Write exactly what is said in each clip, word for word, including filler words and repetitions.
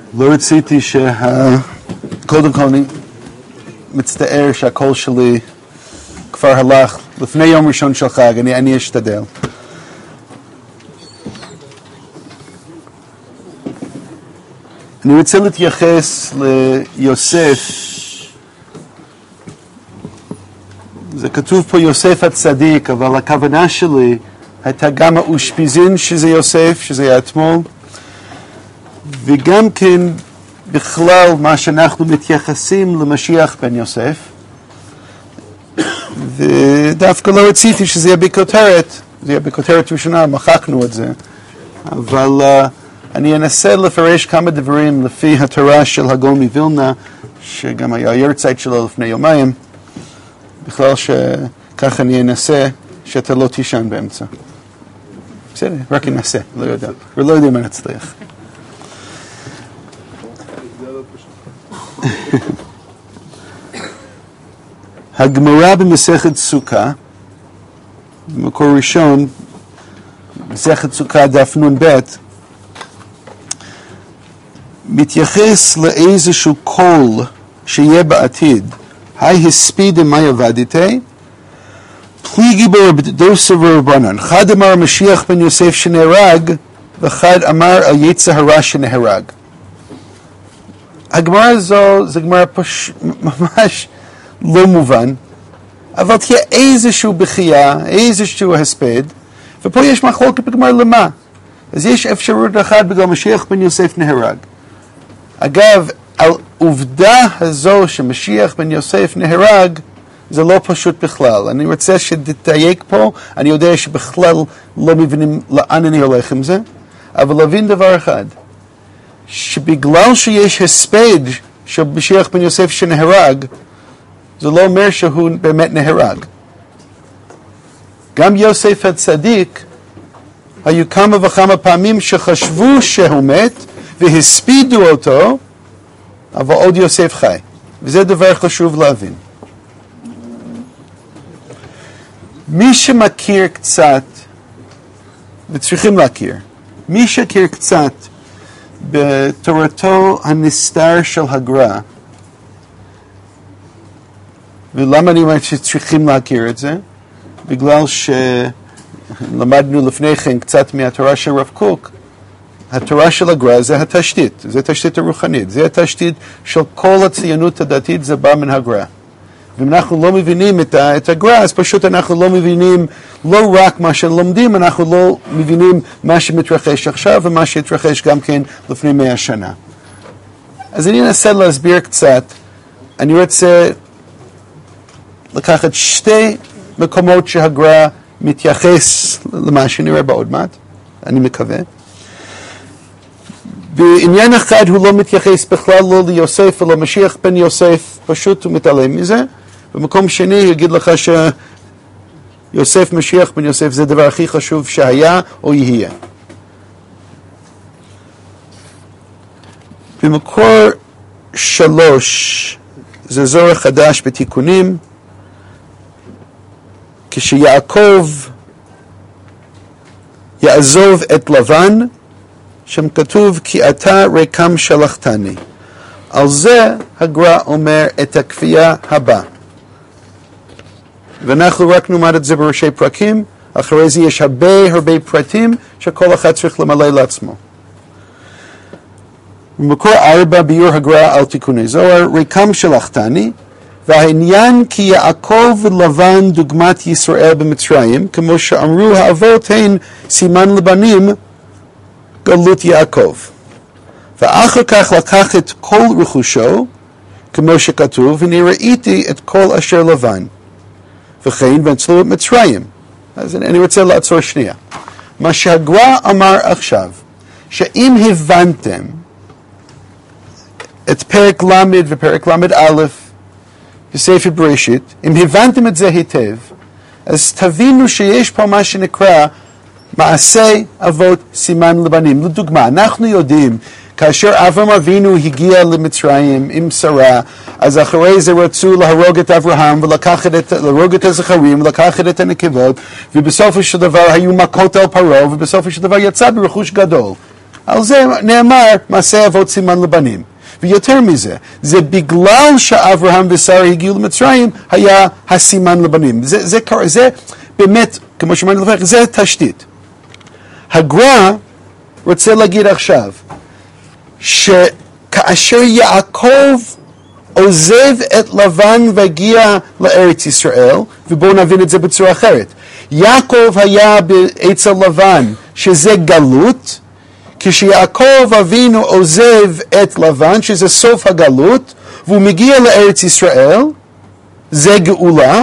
לא רציתי שה... קודם כל אני מצטער שהקול שלי כבר הלך לפני יום ראשון של חג, אני, אני אשתדל. אני רוצה להתייחס ליוסף. זה כתוב פה יוסף הצדיק, אבל הכוונה שלי הייתה גם האושפיזין שזה יוסף, שזה היה אתמול, וגם כן בכלל מה שאנחנו מתייחסים למשיח בן יוסף, ודווקא לא רציתי שזה יהיה בכותרת, זה יהיה בכותרת ראשונה, מחקנו את זה, אבל uh, אני אנסה לפרש כמה דברים לפי התורה של הגאון מווילנה, שגם היה יורצייט שלו לפני יומיים, בכלל שכך אני אנסה שאתה לא תישן באמצע. בסדר, רק אנסה, לא יודע, ולא יודע מה נצליח. הגמרא במסכת סוכה, במקור ראשון, מסכת סוכה דף נ"ב, מתייחס לאיזשהו קול שיהיה בעתיד. היי הספיד מה עבדתי, פליגי ברבדוסה ורבנן. חד אמר משיח בן יוסף שנהרג, וחד אמר על יצר הרע שנהרג. הגמרא הזו זה גמרא פש... ממש לא מובן, אבל תהיה איזשהו בחייה, איזשהו הספד, ופה יש מחלוקת בגמרא למה. אז יש אפשרות אחת בגלל משיח בן יוסף נהרג. אגב, על עובדה הזו שמשיח בן יוסף נהרג, זה לא פשוט בכלל. אני רוצה שתתייק פה, אני יודע שבכלל לא מבינים לאן אני הולך עם זה, אבל להבין דבר אחד, שבגלל שיש הספד של משיח בן יוסף שנהרג, זה לא אומר שהוא באמת נהרג. גם יוסף הצדיק, היו כמה וכמה פעמים שחשבו שהוא מת, והספידו אותו, אבל עוד יוסף חי. וזה דבר חשוב להבין. מי שמכיר קצת, וצריכים להכיר, מי שמכיר קצת בתורתו הנסתר של הגר"א, ולמה אני אומר שצריכים להכיר את זה? בגלל שלמדנו לפני כן קצת מהתורה של רב קוק, התורה של הגר"א זה התשתית, זה התשתית הרוחנית, זה התשתית של כל הציונות הדתית, זה בא מן הגר"א. ואם אנחנו לא מבינים את, את הגר"א, אז פשוט אנחנו לא מבינים לא רק מה שלומדים, אנחנו לא מבינים מה שמתרחש עכשיו ומה שהתרחש גם כן לפני מאה שנה. אז אני אנסה להסביר קצת. אני רוצה לקחת שתי מקומות שהגר"א מתייחס למה שנראה בעוד מעט, אני מקווה. בעניין אחד הוא לא מתייחס בכלל לא ליוסף ולא משיח בן יוסף, פשוט הוא מתעלם מזה. במקום שני יגיד לך שיוסף משיח בן יוסף זה הדבר הכי חשוב שהיה או יהיה. במקור שלוש זה זוהר חדש בתיקונים, כשיעקב יעזוב את לבן, שם כתוב כי אתה ריקם שלחתני. על זה הגר"א אומר את הכפייה הבאה. ואנחנו רק נאמר את זה בראשי פרקים, אחרי זה יש הרבה הרבה פרטים שכל אחד צריך למלא לעצמו. במקור ארבע ביור הגר"א על תיקוני זוהר, ריקם שלחתני, והעניין כי יעקב ולבן דוגמת ישראל במצרים, כמו שאמרו האבות הן סימן לבנים גלות יעקב. ואחר כך לקח את כל רכושו, כמו שכתוב, ואני ראיתי את כל אשר לבן. וכן ונצלו את מצרים. אז אני רוצה לעצור שנייה. מה שהגר"א אמר עכשיו, שאם הבנתם את פרק למד ופרק למד א' בספר בראשית, אם הבנתם את זה היטב, אז תבינו שיש פה מה שנקרא מעשי אבות סימן לבנים. לדוגמה, אנחנו יודעים, כאשר אברהם אבינו הגיע למצרים עם שרה, אז אחרי זה רצו להרוג את אברהם ולקחת את, להרוג את הזכרים ולקחת את הנקבות, ובסופו של דבר היו מכות על פרעה, ובסופו של דבר יצא ברכוש גדול. על זה נאמר מעשה אבות סימן לבנים. ויותר מזה, זה בגלל שאברהם ושרה הגיעו למצרים, היה הסימן לבנים. זה, זה, זה, זה באמת, כמו שאמרנו לפני, זה תשתית. הגר"א רוצה להגיד עכשיו, שכאשר יעקב עוזב את לבן והגיע לארץ ישראל, ובואו נבין את זה בצורה אחרת. יעקב היה אצל לבן, שזה גלות, כשיעקב אבינו עוזב את לבן, שזה סוף הגלות, והוא מגיע לארץ ישראל, זה גאולה.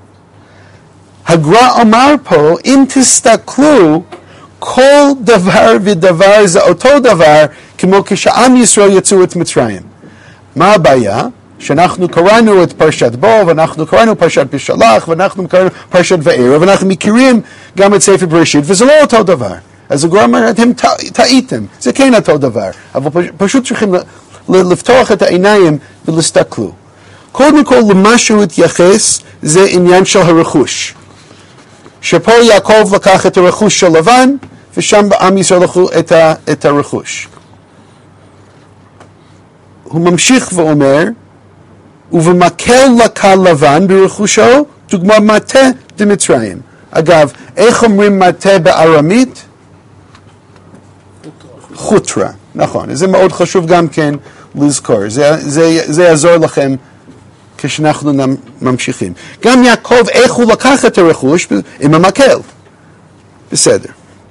הגר"א אמר פה, אם תסתכלו, כל דבר ודבר זה אותו דבר, כמו כשעם ישראל יצאו את מצרים. מה הבעיה? שאנחנו קראנו את פרשת בו, ואנחנו קראנו פרשת בשלח, ואנחנו קראנו פרשת וערב, ואנחנו מכירים גם את ספר בראשית, וזה לא אותו דבר. אז הגר"א אומר, אתם טעיתם, זה כן אותו דבר, אבל פשוט צריכים לפתוח את העיניים ולהסתכלו. קודם כל, למה שהוא התייחס, זה עניין של הרכוש. שפה יעקב לקח את הרכוש של לבן, ושם עם ישראל לקחו את, ה, את הרכוש. הוא ממשיך ואומר, ובמקל לקה לבן ברכושו, דוגמה מטה דמצרים. אגב, איך אומרים מטה בארמית? חוטרה, נכון. זה מאוד חשוב גם כן לזכור. זה, זה, זה יעזור לכם כשאנחנו ממשיכים. גם יעקב, איך הוא לקח את הרכוש? עם המקל. בסדר.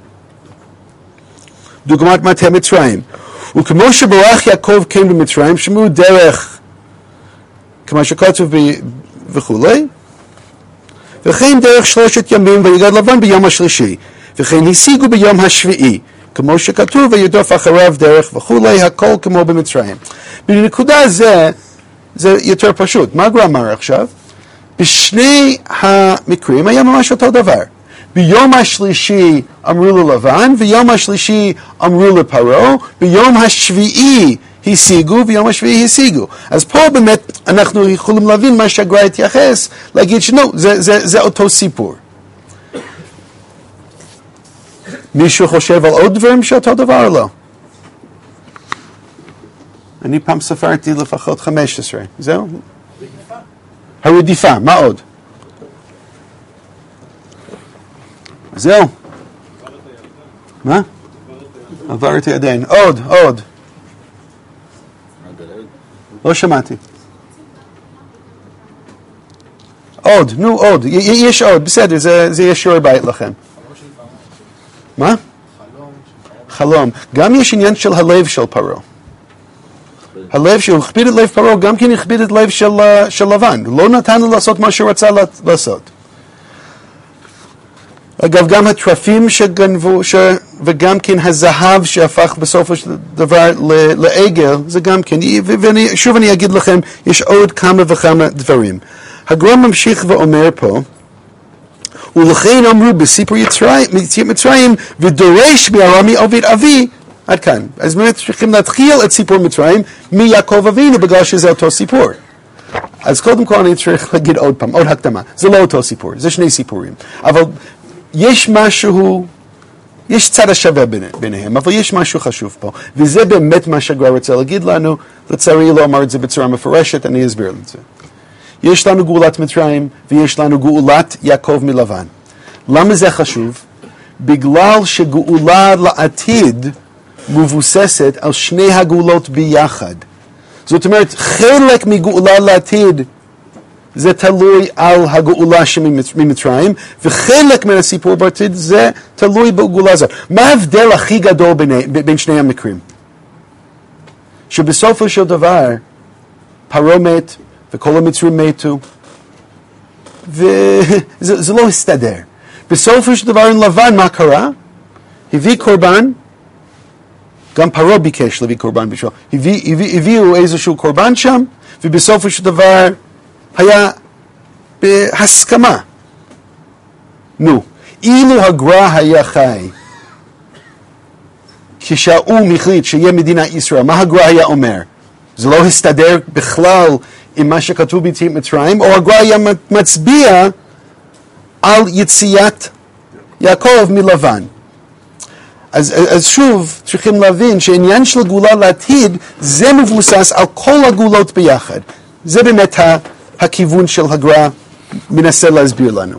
דוגמת מטה מצרים. וכמו שברח יעקב כן במצרים, שמעו דרך, כמו שכתוב וכולי, וכן דרך שלושת ימים ויגד לבן ביום השלישי, וכן השיגו ביום השביעי, כמו שכתוב וירדוף אחריו דרך וכולי, הכל כמו במצרים. בנקודה זה, זה יותר פשוט. מה הגר"א אמר עכשיו? בשני המקרים היה ממש אותו דבר. ביום השלישי אמרו ללבן, ויום השלישי אמרו לפרעה, ביום השביעי השיגו, ביום השביעי השיגו. אז פה באמת אנחנו יכולים להבין מה שהגר"א התייחס, להגיד שנו, זה, זה, זה אותו סיפור. מישהו חושב על עוד דברים שאותו דבר או לא? אני פעם ספרתי לפחות חמש עשרה, זהו? הרדיפה, מה עוד? זהו. מה? עבר את הידיים. עוד, עוד. לא שמעתי. עוד, נו עוד. יש עוד, בסדר, זה יהיה שיעורי בית לכם. מה? חלום. גם יש עניין של הלב של פרעה. הלב שהוא הכביד את לב פרעה, גם כן הכביד את לב של, של לבן. לא נתן לו לעשות מה שהוא רצה לעשות. אגב, גם הטרפים שגנבו, ש... וגם כן הזהב שהפך בסופו של דבר ל... לעגל, זה גם כן. ושוב אני אגיד לכם, יש עוד כמה וכמה דברים. הגר"א ממשיך ואומר פה, ולכן אמרו בסיפור יציאת מצרים, ודורש מארמי עובד אבי, עד כאן. אז באמת צריכים להתחיל את סיפור מצרים מיעקב אבינו, בגלל שזה אותו סיפור. אז קודם כל אני צריך להגיד עוד פעם, עוד הקדמה. זה לא אותו סיפור, זה שני סיפורים. אבל יש משהו, יש צד השווה ביניהם, אבל יש משהו חשוב פה. וזה באמת מה שהגר"א רוצה להגיד לנו. לצערי לא אמר את זה בצורה מפורשת, אני אסביר את זה. יש לנו גאולת מצרים, ויש לנו גאולת יעקב מלבן. למה זה חשוב? בגלל שגאולה לעתיד מבוססת על שני הגאולות ביחד. זאת אומרת, חלק מגאולה לעתיד זה תלוי על הגאולה שממצרים, וחלק מהסיפור בעתיד זה תלוי בגאולה הזאת. מה ההבדל הכי גדול בין, בין שני המקרים? שבסופו של דבר, פרעה מת, וכל המצרים מתו, וזה זה לא הסתדר. בסופו של דבר עם לבן, מה קרה? הביא קורבן, גם פרעה ביקש להביא קורבן בשביל, הביא, הביא, הביאו איזשהו קורבן שם, ובסופו של דבר היה בהסכמה. נו, אילו הגר"א היה חי, כשהאו"ם החליט שיהיה מדינת ישראל, מה הגר"א היה אומר? זה לא הסתדר בכלל עם מה שכתוב ביציאת מצרים, או הגר"א היה מצביע על יציאת יעקב מלבן. אז, אז שוב, צריכים להבין שעניין של גאולה לעתיד, זה מבוסס על כל הגאולות ביחד. זה באמת ה, הכיוון של הגר"א מנסה להסביר לנו.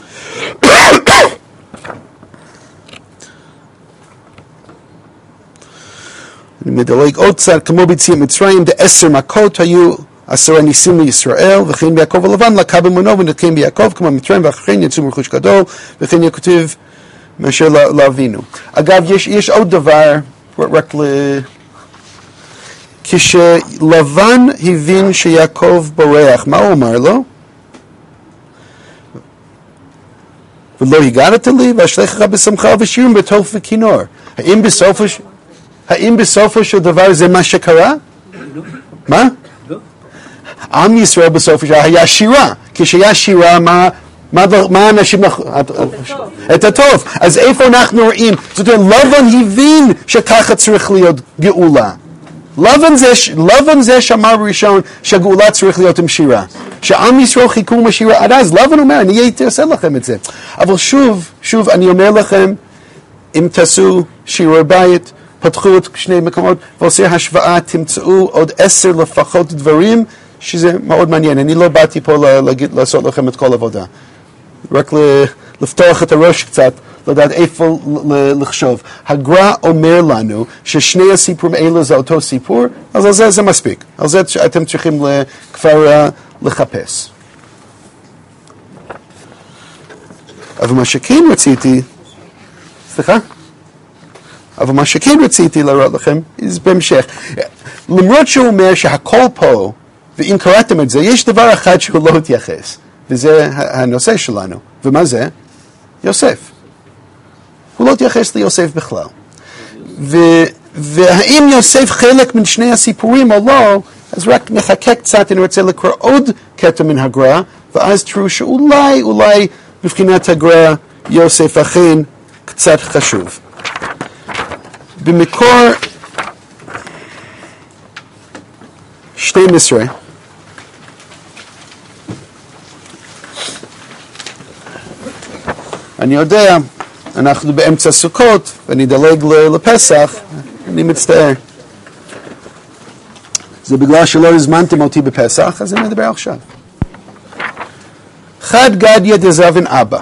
אני מדלג עוד קצת, כמו ביציאת מצרים, בעשר מכות היו עשרה ניסים לישראל, וכן ביעקב הלבן לקה במונו ונתקן ביעקב, כמו מצרים ואחרים יצאו מרכוש גדול, וכן יכתב מאשר לאבינו. אגב, יש, יש עוד דבר, רק ל... כשלבן הבין שיעקב בורח, מה הוא אמר לו? ולא הגעת לי, ואשליך בשמחה ושירים בתוף וכינור. האם בסופו, האם בסופו של דבר זה מה שקרה? לא. מה? לא. עם ישראל בסופו של דבר היה שירה. כשהיה שירה, מה... מה, מה אנשים... את הטוב. אז איפה אנחנו רואים? זאת אומרת, לבן הבין שככה צריך להיות גאולה. לבן זה, לבן זה שאמר ראשון שהגאולה צריך להיות עם שירה. שעם ישראל חיכו משירה עד אז, לבן אומר, אני הייתי עושה לכם את זה. אבל שוב, שוב, אני אומר לכם, אם תעשו שיעורי בית, פתחו את שני מקומות, ועושה השוואה, תמצאו עוד עשר לפחות דברים, שזה מאוד מעניין. אני לא באתי פה להגיד, לעשות לכם את כל העבודה. רק לפתוח את הראש קצת, לדעת איפה לחשוב. הגר"א אומר לנו ששני הסיפורים האלה זה אותו סיפור, אז על זה זה מספיק. על זה אתם צריכים כבר לחפש. אבל מה שכן רציתי, סליחה? אבל מה שכן רציתי להראות לכם, זה בהמשך. למרות שהוא אומר שהכל פה, ואם קראתם את זה, יש דבר אחד שהוא לא התייחס, וזה הנושא שלנו. ומה זה? יוסף. הוא לא התייחס ליוסף בכלל. ו- והאם יוסף חלק מן שני הסיפורים או לא, אז רק נחכה קצת, אני רוצה לקרוא עוד קטע מן הגר"א, ואז תראו שאולי, אולי, מבחינת הגר"א, יוסף אכן קצת חשוב. במקור שתים עשרה, אני יודע, אנחנו באמצע סוכות, ואני דלג לפסח, אני מצטער. זה בגלל שלא הזמנתם אותי בפסח, אז אני מדבר עכשיו. חד גדיא דזבן אבא.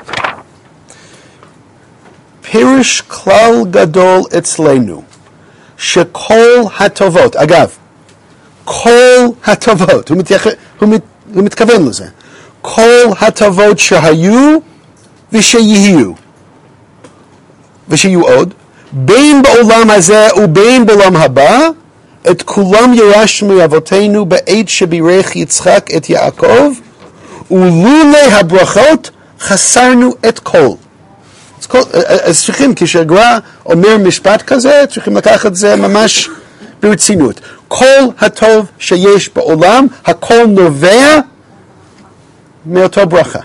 פירוש כלל גדול אצלנו, שכל הטובות, אגב, כל הטובות, הוא, מתייח... הוא, מת... הוא מתכוון לזה, כל הטובות שהיו ושיהיו, ושיהיו עוד, בין בעולם הזה ובין בעולם הבא, את כולם ירשנו מאבותינו בעת שבירך יצחק את יעקב, ולולא הברכות חסרנו את כל. אז, כל, אז צריכים, כשהגר"א אומר משפט כזה, צריכים לקחת את זה ממש ברצינות. כל הטוב שיש בעולם, הכל נובע מאותו ברכה.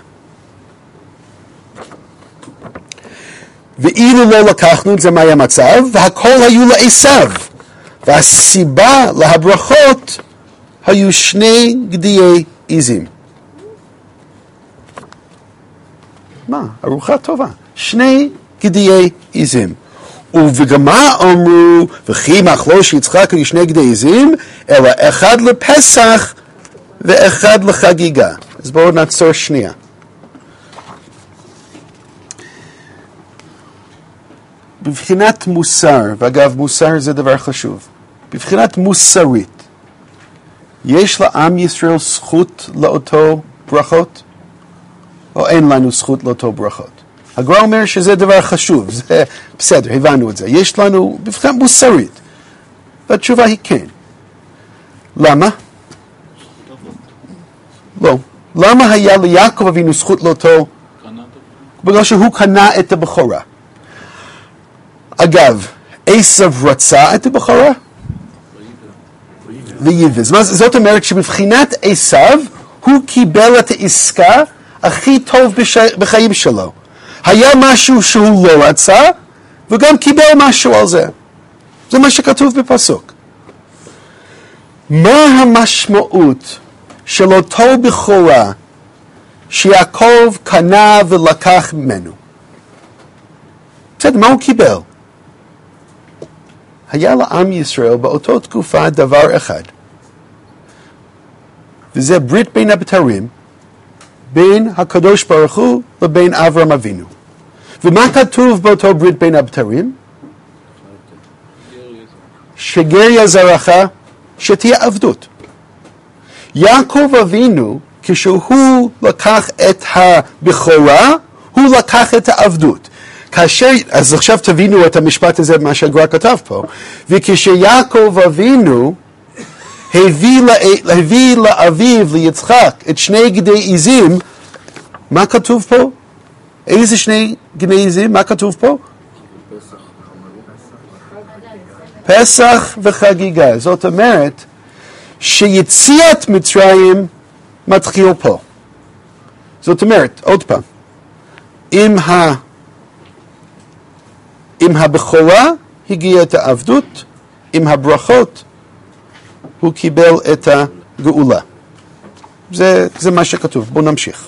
ואילו לא לקחנו את זה מה המצב, והכל היו לעשיו. והסיבה להברכות היו שני גדיי עזים. מה? ארוחה טובה. שני גדיי עזים. ובגמרא אמרו, וכי מחלוש יצחק היו שני גדיי עזים, אלא אחד לפסח ואחד לחגיגה. אז בואו נעצור שנייה. בבחינת מוסר, ואגב מוסר זה דבר חשוב, בבחינת מוסרית, יש לעם ישראל זכות לאותו ברכות, או אין לנו זכות לאותו ברכות? הגר"א אומר שזה דבר חשוב, זה בסדר, הבנו את זה, יש לנו בבחינת מוסרית, והתשובה היא כן. למה? לא. למה היה ליעקב אבינו זכות לאותו? בגלל שהוא קנה את הבכורה. אגב, עשיו רצה את הבכורה? וייבז. זאת אומרת שבבחינת עשיו, הוא קיבל את העסקה הכי טוב בחיים שלו. היה משהו שהוא לא רצה, וגם קיבל משהו על זה. זה מה שכתוב בפסוק. מה המשמעות של אותו בכורה שיעקב קנה ולקח ממנו? בסדר, מה הוא קיבל? היה לעם ישראל באותו תקופה דבר אחד, וזה ברית בין הבתרים, בין הקדוש ברוך הוא לבין אברהם אבינו. ומה כתוב באותו ברית בין הבתרים? שגר יזרעך, שתהיה עבדות. יעקב אבינו, כשהוא לקח את הבכורה, הוא לקח את העבדות. כאשר, אז עכשיו תבינו את המשפט הזה, מה שהגמרא כתב פה. וכשיעקב אבינו הביא, לה, הביא לאביו, ליצחק, את שני גדי עזים, מה כתוב פה? איזה שני גדי עזים? מה כתוב פה? פסח וחגיגה. זאת אומרת, שיציאת מצרים מתחיל פה. זאת אומרת, עוד פעם, עם, ה, עם הבכורה הגיעה את העבדות, עם הברכות הוא קיבל את הגאולה. זה, זה מה שכתוב. בואו נמשיך.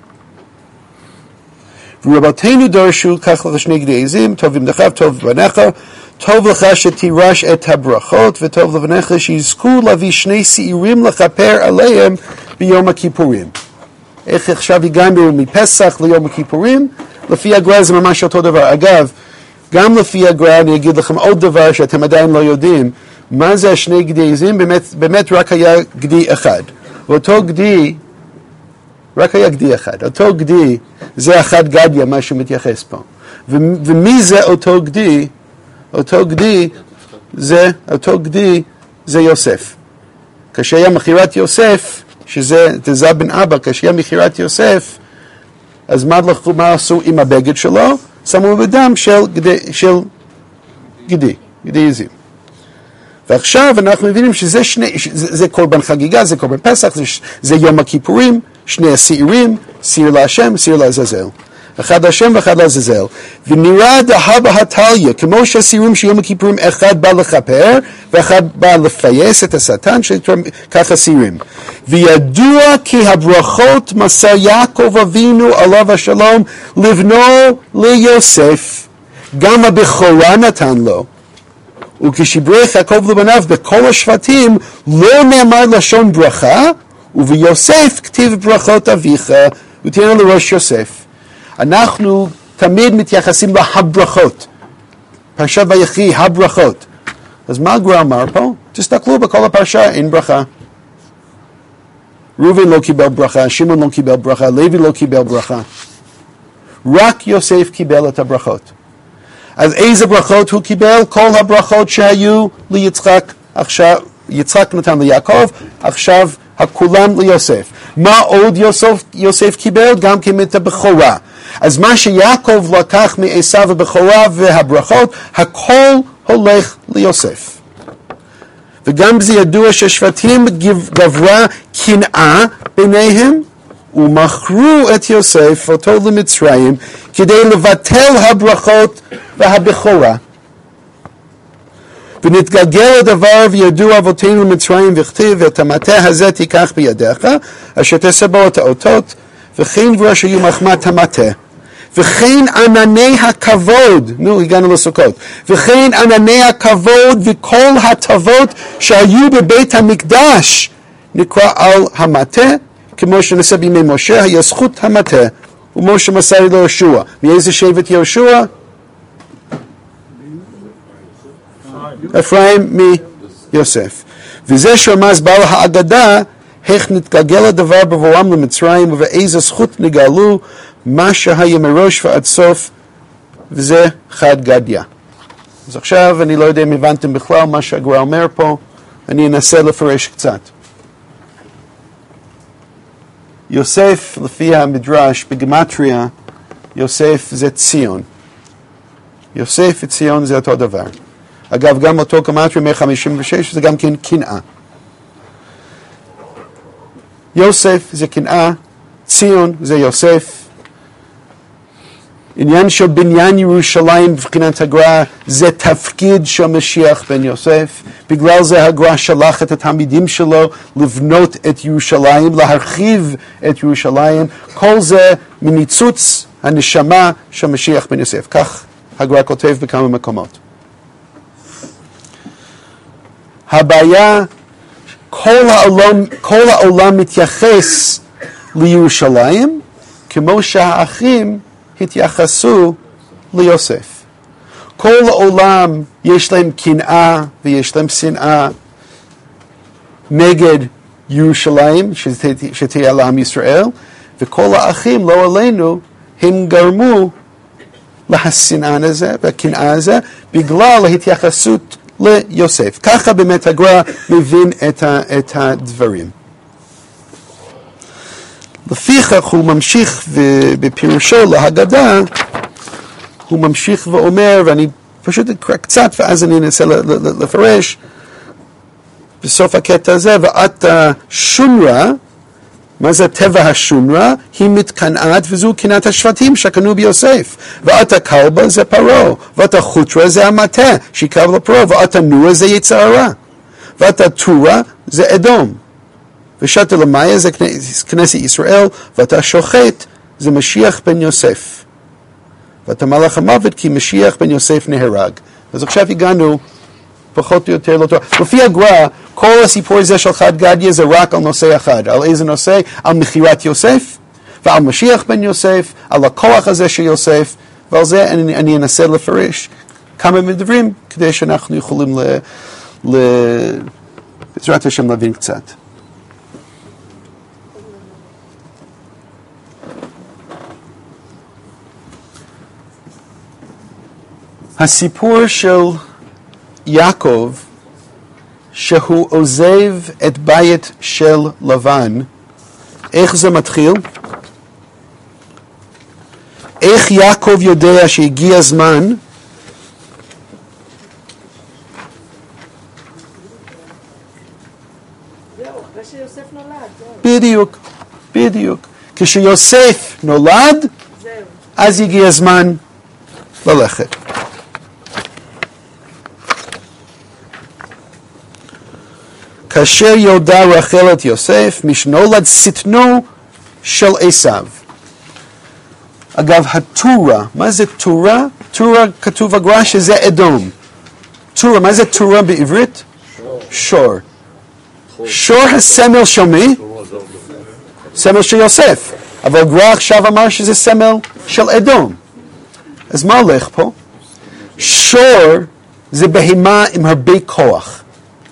ורבותינו דרשו, קח לך שני גדי עזים, טוב לבנך, טוב לבניך, טוב לך שתירש את הברכות, וטוב לבניך שיזכו להביא שני שעירים לכפר עליהם ביום הכיפורים. איך עכשיו הגענו מפסח ליום הכיפורים? לפי הגר"א זה ממש אותו דבר. אגב, גם לפי הגר"א אני אגיד לכם עוד דבר שאתם עדיין לא יודעים, מה זה השני גדי עזים? באמת, באמת רק היה גדי אחד. ואותו גדי, רק היה גדי אחד. אותו גדי זה אחד גדיה, מה שמתייחס פה. ו- ומי זה אותו גדי? אותו גדי זה, אותו גדי זה יוסף. כשהיה מכירת יוסף, שזה תזה בן אבא, כשהיה מכירת יוסף, אז מה, מה עשו עם הבגד שלו? שמו בדם של גדי, של גדי, גדי עזים. ועכשיו אנחנו מבינים שזה שני, זה, זה קורבן חגיגה, זה קורבן פסח, זה, זה יום הכיפורים, שני השעירים, שעיר להשם, שעיר לעזאזל. אחד להשם ואחד לעזאזל. ונראה דהבה הטליה, כמו שהשעירים של יום הכיפורים, אחד בא לכפר, ואחד בא לפייס את השטן, ככה שעירים. וידוע כי הברכות מסר יעקב אבינו עליו השלום, לבנו ליוסף. גם הבכורה נתן לו. וכשברך יעקב לבניו בכל השבטים, לא נאמר לשון ברכה, וביוסף כתיב ברכות אביך, ותהיינו לראש יוסף. אנחנו תמיד מתייחסים להברכות. פרשת ויחי, הברכות. אז מה הגמרא אמר פה? תסתכלו בכל הפרשה, אין ברכה. ראובן לא קיבל ברכה, שמעון לא קיבל ברכה, לוי לא קיבל ברכה. רק יוסף קיבל את הברכות. אז איזה ברכות הוא קיבל? כל הברכות שהיו ליצחק, עכשיו, יצחק נתן ליעקב, עכשיו כולם ליוסף. מה עוד יוסף, יוסף קיבל? גם כן את הבכורה. אז מה שיעקב לקח מעשיו הבכורה והברכות, הכל הולך ליוסף. וגם זה ידוע ששבטים גברה קנאה ביניהם, ומכרו את יוסף אותו למצרים, כדי לבטל הברכות והבכורה. ונתגלגל הדבר וידעו אבותינו למצרים וכתיב, את המטה הזה תיקח בידיך, אשר תעשה בו את האותות, וכן דברה שיהיו מחמת המטה. וכן ענני הכבוד, נו הגענו לסוכות, וכן ענני הכבוד וכל הטבות שהיו בבית המקדש, נקרא על המטה, כמו שנעשה בימי משה, היה זכות המטה, ומשה מסר לו יהושע. מאיזה שבט יהושע? אפרים מיוסף. וזה שרמז בעל האגדה, איך נתגלגל הדבר בבואם למצרים, ובאיזה זכות נגאלו, מה שהיה מראש ועד סוף, וזה חד גדיה. אז עכשיו אני לא יודע אם הבנתם בכלל מה שהגמרא אומר פה, אני אנסה לפרש קצת. יוסף, לפי המדרש, בגמטריה, יוסף זה ציון. יוסף וציון זה אותו דבר. אגב, גם אותו גמטריה מאה חמישים ושש, זה גם כן קנאה. יוסף זה קנאה, ציון זה יוסף. עניין של בניין ירושלים בבחינת הגר"א זה תפקיד של משיח בן יוסף. בגלל זה הגר"א שלח את התלמידים שלו לבנות את ירושלים, להרחיב את ירושלים. כל זה מניצוץ הנשמה של משיח בן יוסף. כך הגר"א כותב בכמה מקומות. הבעיה, כל העולם, כל העולם מתייחס לירושלים, כמו שהאחים התייחסו ליוסף. כל העולם יש להם קנאה ויש להם שנאה נגד ירושלים, שתהיה לעם ישראל, וכל האחים, לא עלינו, הם גרמו לשנאה הזה והקנאה הזה, בגלל ההתייחסות ליוסף. ככה באמת הגר"א מבין את, ה, את הדברים. לפיכך הוא ממשיך בפירושו להגדה, הוא ממשיך ואומר, ואני פשוט אקרא קצת ואז אני אנסה לפרש, בסוף הקטע הזה, ואת השונרה, מה זה טבע השונרה? היא מתקנאת וזו קנאת השבטים שקנו ביוסף. ואת הכלבה זה פרעה, ואת החוטרה זה המטה שיקרב לפרעה, ואת הנורה זה יצר הרע, ואת הטורה זה אדום. ושת אלמיה זה כנסת ישראל, ואת השוחט זה משיח בן יוסף. ואת מלאך המוות כי משיח בן יוסף נהרג. אז עכשיו הגענו פחות או יותר לא טוב. לפי הגר"א, כל הסיפור הזה של חד גדיא זה רק על נושא אחד. על איזה נושא? על מכירת יוסף, ועל משיח בן יוסף, על הכוח הזה של יוסף, ועל זה אני, אני אנסה לפרש כמה מדברים, כדי שאנחנו יכולים ל... ל... בעזרת השם להבין קצת. הסיפור של יעקב, שהוא עוזב את בית של לבן, איך זה מתחיל? איך יעקב יודע שהגיע הזמן? זהו, אחרי שיוסף נולד. בדיוק, בדיוק. כשיוסף נולד, אז הגיע הזמן ללכת. כאשר ילדה רחל את יוסף, משנולד שטנו של עשיו. אגב, הטורה, מה זה טורה? טורה כתוב בגר"א שזה אדום. טורה, מה זה טורה בעברית? שור. שור הסמל של מי? סמל של יוסף. אבל גר"א עכשיו אמר שזה סמל של אדום. אז מה הולך פה? שור זה בהמה עם הרבה כוח.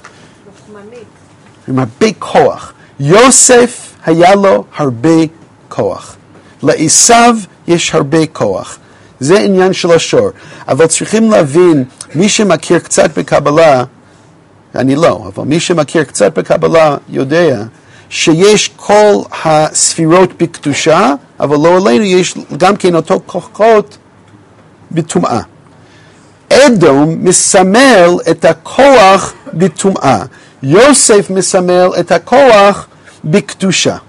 עם הרבה כוח. יוסף היה לו הרבה כוח. לעשיו יש הרבה כוח. זה עניין של השור. אבל צריכים להבין, מי שמכיר קצת בקבלה, אני לא, אבל מי שמכיר קצת בקבלה יודע שיש כל הספירות בקדושה, אבל לא עלינו יש גם כן אותו כוחות בטומאה. אדום מסמל את הכוח בטומאה. יוסף מסמל את הכוח בקדושה.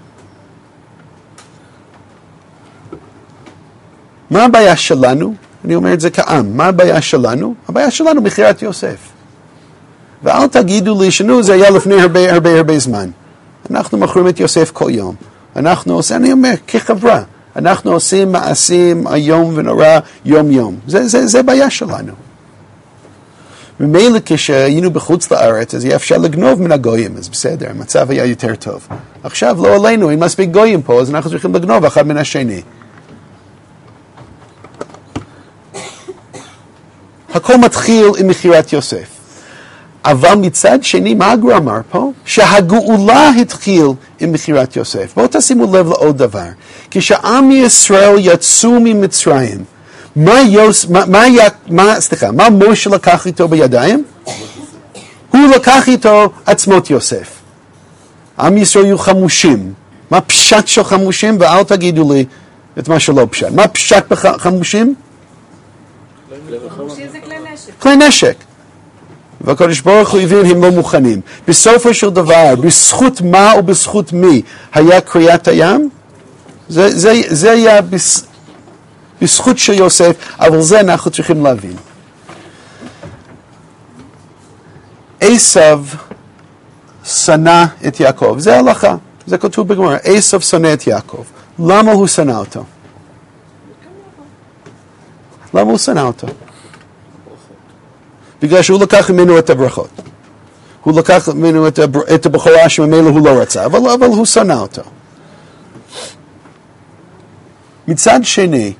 מה הבעיה שלנו? אני אומר את זה כעם. מה הבעיה שלנו? הבעיה שלנו מכירת יוסף. ואל תגידו לי שנו, זה היה לפני הרבה הרבה הרבה זמן. אנחנו מכירים את יוסף כל יום. אנחנו עושים, אני אומר, כחברה, אנחנו עושים מעשים היום ונורא יום יום. זה, זה, זה בעיה שלנו. ממילא כשהיינו בחוץ לארץ, אז היה אפשר לגנוב מן הגויים, אז בסדר, המצב היה יותר טוב. עכשיו לא עלינו, אין מספיק גויים פה, אז אנחנו צריכים לגנוב אחד מן השני. הכל מתחיל עם מכירת יוסף. אבל מצד שני, מה הגר"א אמר פה? שהגאולה התחיל עם מכירת יוסף. בואו תשימו לב לעוד דבר. כשעם ישראל יצאו ממצרים, מה יוס, מה, מה, מה, סליחה, מה משה לקח איתו בידיים? הוא לקח איתו עצמות יוסף. עם ישראל היו חמושים. מה פשט של חמושים? ואל תגידו לי את מה שלא פשט. מה פשט בחמושים? חמושים זה כלי נשק. כלי נשק. והקדוש ברוך הוא הבין הם לא מוכנים. בסופו של דבר, בזכות מה או בזכות מי היה קריאת הים? זה, זה, זה היה בס... בזכות של יוסף, אבל זה אנחנו צריכים להבין. עשיו שנא את יעקב. זה הלכה, זה כתוב בגמרא. עשיו שונא את יעקב. למה הוא שנא אותו? למה הוא שנא אותו? בגלל שהוא לקח ממנו את הברכות. הוא לקח ממנו את, הבר, את הבכורה שממילא הוא לא רצה, אבל, אבל הוא שנא אותו. מצד שני,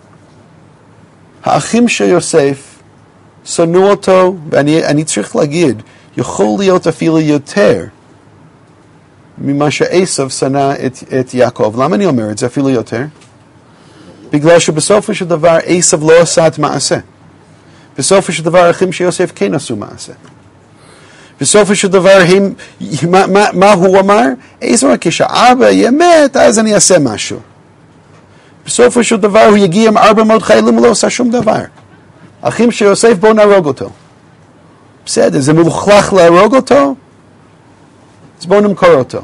האחים של יוסף שנאו אותו, ואני אני צריך להגיד, יכול להיות אפילו יותר ממה שעשו שנא את, את יעקב. למה אני אומר את זה אפילו יותר? בגלל שבסופו של דבר עשו לא עשה את מעשה. בסופו של דבר האחים של יוסף כן עשו מעשה. בסופו של דבר הם, מה, מה, מה הוא אמר? עזרא, כשאבא יהיה מת, אז אני אעשה משהו. בסופו של דבר הוא יגיע עם ארבע מאות חיילים, הוא לא עושה שום דבר. אחים של יוסף, בואו נהרוג אותו. בסדר, זה מלוכלך להרוג אותו, אז בואו נמכור אותו.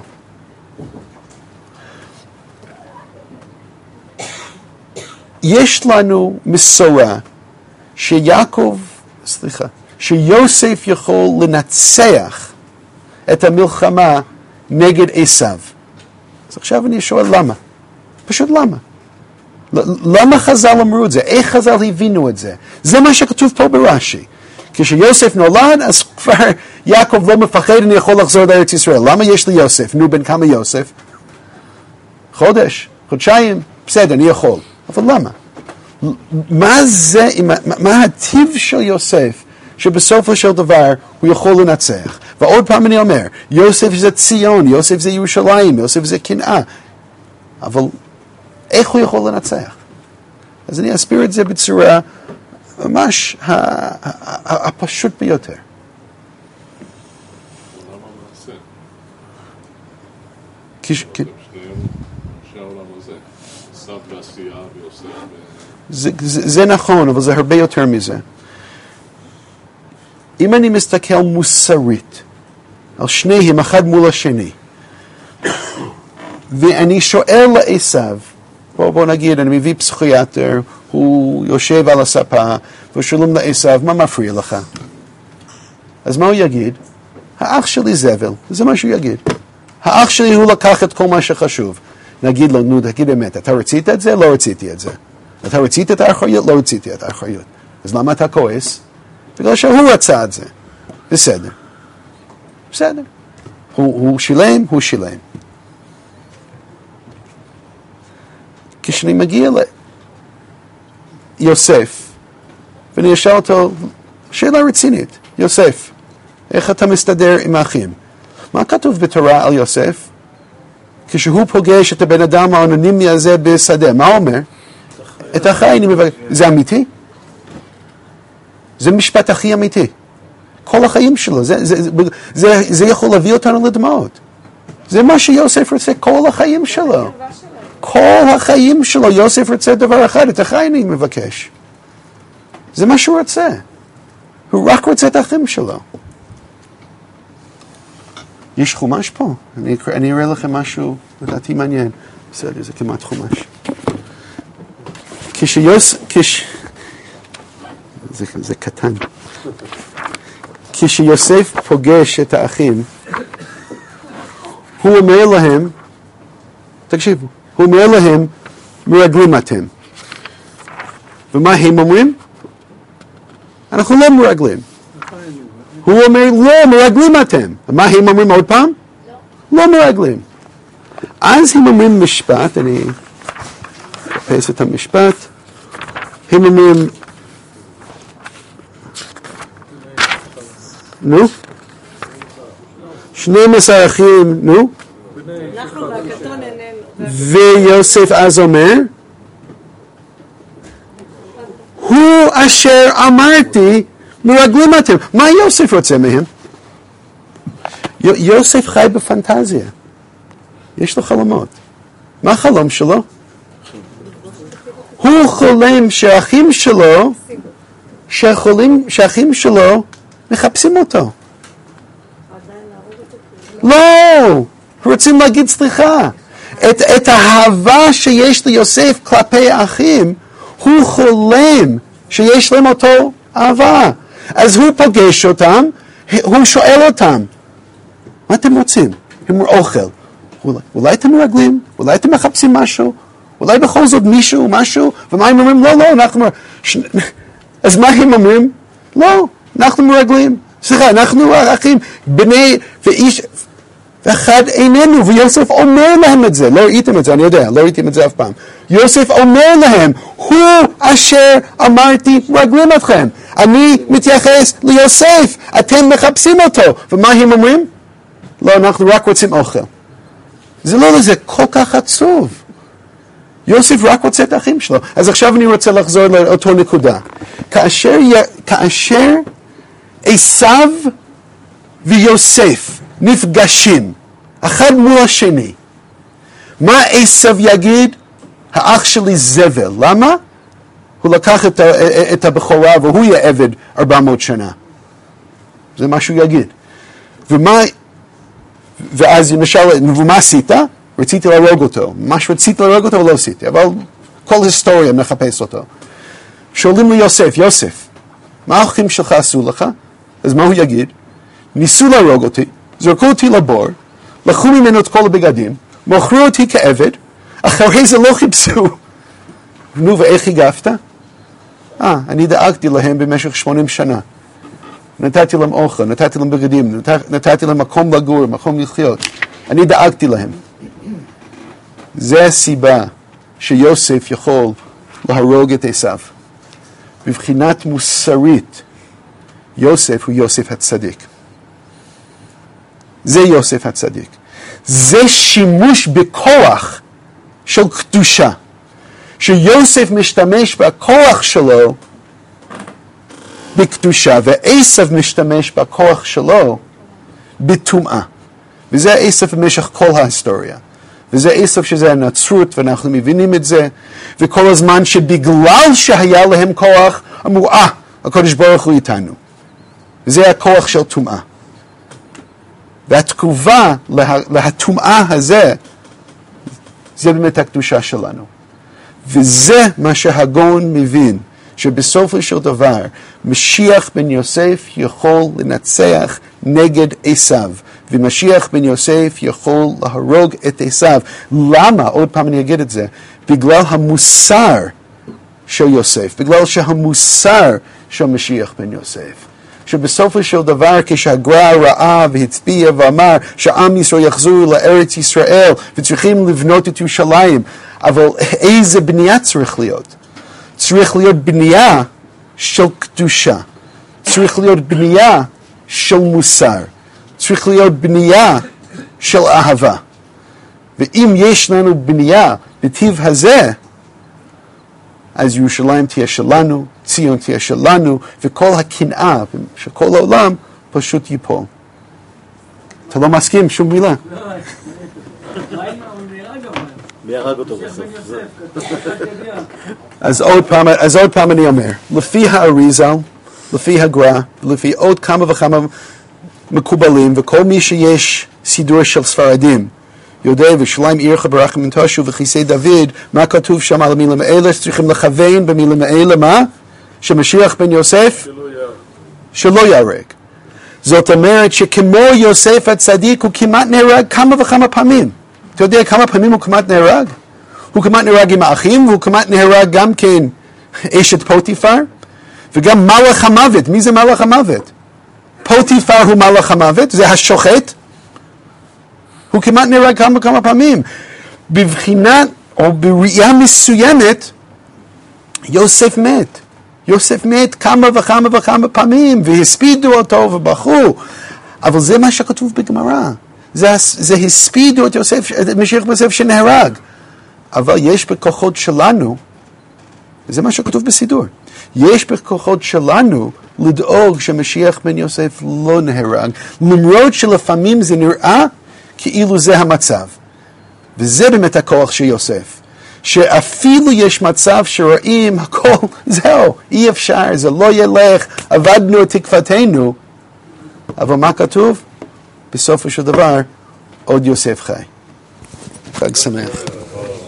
יש לנו מסורה שיעקב, סליחה, שיוסף יכול לנצח את המלחמה נגד עשיו. אז עכשיו אני שואל למה? פשוט למה? למה חז"ל אמרו את זה? איך חז"ל הבינו את זה? זה מה שכתוב פה ברש"י. כשיוסף נולד, אז כבר יעקב לא מפחד, אני יכול לחזור לארץ ישראל. למה יש לי יוסף? נו, בן כמה יוסף? חודש, חודשיים, בסדר, אני יכול. אבל למה? מה זה, מה, מה הטיב של יוסף, שבסופו של דבר הוא יכול לנצח? ועוד פעם אני אומר, יוסף זה ציון, יוסף זה ירושלים, יוסף זה קנאה. אבל איך הוא יכול לנצח? אז אני אסביר את זה בצורה ממש הפשוט ביותר. זה נכון, אבל זה הרבה יותר מזה. אם אני מסתכל מוסרית על שניהם אחד מול השני, ואני שואל לעשיו, בוא, בוא נגיד, אני מביא פסיכיאטר, הוא יושב על הספה, ושואלים לעשיו, מה מפריע לך? אז מה הוא יגיד? האח שלי זבל, זה מה שהוא יגיד. האח שלי הוא לקח את כל מה שחשוב. נגיד לו, נו, תגיד אמת, אתה רצית את זה? לא רציתי את זה. אתה רצית את האחריות? לא רציתי את האחריות. אז למה אתה כועס? בגלל שהוא רצה את זה. בסדר. בסדר. הוא, הוא שילם, הוא שילם. כשאני מגיע ליוסף, ואני אשאל אותו, שאלה רצינית, יוסף, איך אתה מסתדר עם האחים? מה כתוב בתורה על יוסף? כשהוא פוגש את הבן אדם האנונימי הזה בשדה, מה הוא אומר? את החי אני מבקש. זה אמיתי? זה משפט הכי אמיתי. כל החיים שלו, זה, זה, זה, זה יכול להביא אותנו לדמעות. זה מה שיוסף רוצה כל החיים שלו. כל החיים שלו, יוסף רוצה דבר אחד, את החי אני מבקש. זה מה שהוא רוצה. הוא רק רוצה את האחים שלו. יש חומש פה? אני, אני אראה לכם משהו, לדעתי מעניין. בסדר, זה כמעט חומש. כשיוס... כש... זה, זה קטן. כשיוסף פוגש את האחים, הוא אומר להם, תקשיבו, הוא אומר להם, מרגלים אתם. ומה הם אומרים? אנחנו לא מרגלים. הוא אומר, לא, מרגלים אתם. ומה הם אומרים עוד פעם? לא. לא מרגלים. אז הם אומרים משפט, אני אחפש את המשפט, הם אומרים, נו? שנים עשר אחים, נו? אנחנו והקטון איננו. ויוסף אז אומר, הוא אשר אמרתי, מרגלים אתם. מה יוסף רוצה מהם? יוסף חי בפנטזיה. יש לו חלומות. מה החלום שלו? הוא חולם שהאחים שלו, שהחולים, שהאחים שלו מחפשים אותו. לא! רוצים להגיד סליחה. את, את האהבה שיש ליוסף כלפי האחים, הוא חולם שיש להם אותו אהבה. אז הוא פוגש אותם, הוא שואל אותם, מה אתם רוצים? הם אומרים אוכל. אולי, אולי אתם מרגלים? אולי אתם מחפשים משהו? אולי בכל זאת מישהו, משהו? ומה הם אומרים? לא, לא, אנחנו... ש... אז מה הם אומרים? לא, אנחנו מרגלים. סליחה, אנחנו אחים, בני ואיש, ואחד איננו, ויוסף אומר להם את זה, לא ראיתם את זה, אני יודע, לא ראיתם את זה אף פעם. יוסף אומר להם, הוא אשר אמרתי רגלים אתכם. אני מתייחס ליוסף, אתם מחפשים אותו. ומה הם אומרים? לא, אנחנו רק רוצים אוכל. זה לא לזה כל כך עצוב. יוסף רק רוצה את האחים שלו. אז עכשיו אני רוצה לחזור לאותו נקודה. כאשר, כאשר עשיו ויוסף נפגשים, אחד מול השני, מה עשיו יגיד? האח שלי זבל. למה? הוא לקח את, את הבכורה והוא יהיה עבד ארבע מאות שנה. זה מה שהוא יגיד. ומה, ואז נשאל, ומה עשית? רציתי להרוג אותו. מה שרציתי להרוג אותו לא עשיתי, אבל כל היסטוריה מחפש אותו. שואלים ליוסף, יוסף, מה האחים שלך עשו לך? אז מה הוא יגיד? ניסו להרוג אותי, זרקו אותי לבור, לקחו ממנו את כל הבגדים, מוכרו אותי כעבד, אחרי זה לא חיפשו. נו, ואיך הגבת? אה, אני דאגתי להם במשך שמונים שנה. נתתי להם אוכל, נתתי להם בגדים, נת, נתתי להם מקום לגור, מקום לחיות. אני דאגתי להם. זה הסיבה שיוסף יכול להרוג את עשיו. בבחינת מוסרית, יוסף הוא יוסף הצדיק. זה יוסף הצדיק. זה שימוש בכוח של קדושה. שיוסף משתמש בכוח שלו בקדושה, ועשיו משתמש בכוח שלו בטומאה. וזה עשיו במשך כל ההיסטוריה. וזה עשיו שזה הנצרות, ואנחנו מבינים את זה. וכל הזמן שבגלל שהיה להם כוח, אמרו, אה, הקדוש ברוך הוא איתנו. וזה הכוח של טומאה. והתגובה לה, להטומאה הזה, זה באמת הקדושה שלנו. וזה מה שהגאון מבין, שבסופו של דבר, משיח בן יוסף יכול לנצח נגד עשיו, ומשיח בן יוסף יכול להרוג את עשיו. למה? עוד פעם אני אגיד את זה. בגלל המוסר של יוסף, בגלל שהמוסר של משיח בן יוסף. שבסופו של דבר כשהגר"א ראה והצביע ואמר שעם ישראל יחזור לארץ ישראל וצריכים לבנות את ירושלים, אבל איזה בנייה צריך להיות? צריך להיות בנייה של קדושה, צריך להיות בנייה של מוסר, צריך להיות בנייה של אהבה. ואם יש לנו בנייה בטיב הזה, אז ירושלים תהיה שלנו, ציון תהיה שלנו, וכל הקנאה של כל העולם פשוט ייפול. אתה לא מסכים שום מילה? מי הרג אותו בסוף? אז עוד פעם, אז עוד פעם אני אומר, לפי האריזל, לפי הגר"א, לפי עוד כמה וכמה מקובלים, וכל מי שיש סידור של ספרדים, יודע ושליים עירך ברחמים תשוב וכיסא דוד, מה כתוב שם על המילים האלה? צריכים לכוון במילים האלה, מה? שמשיח בן יוסף? שלא יהרג. זאת אומרת שכמו יוסף הצדיק הוא כמעט נהרג כמה וכמה פעמים. אתה יודע כמה פעמים הוא כמעט נהרג? הוא כמעט נהרג עם האחים, והוא כמעט נהרג גם כן אשת פוטיפר, וגם מלאך המוות. מי זה מלאך המוות? פוטיפר הוא מלאך המוות, זה השוחט. הוא כמעט נהרג כמה וכמה פעמים. בבחינת, או בראייה מסוימת, יוסף מת. יוסף מת כמה וכמה וכמה פעמים, והספידו אותו ובחרו. אבל זה מה שכתוב בגמרא. זה, זה הספידו את יוסף, את משיח בן יוסף שנהרג. אבל יש בכוחות שלנו, זה מה שכתוב בסידור, יש בכוחות שלנו לדאוג שמשיח בן יוסף לא נהרג, למרות שלפעמים זה נראה כאילו זה המצב. וזה באמת הכוח של יוסף. שאפילו יש מצב שרואים הכל, זהו, אי אפשר, זה לא ילך, עבדנו את תקוותנו, אבל מה כתוב? בסופו של דבר, עוד יוסף חי. חג שמח.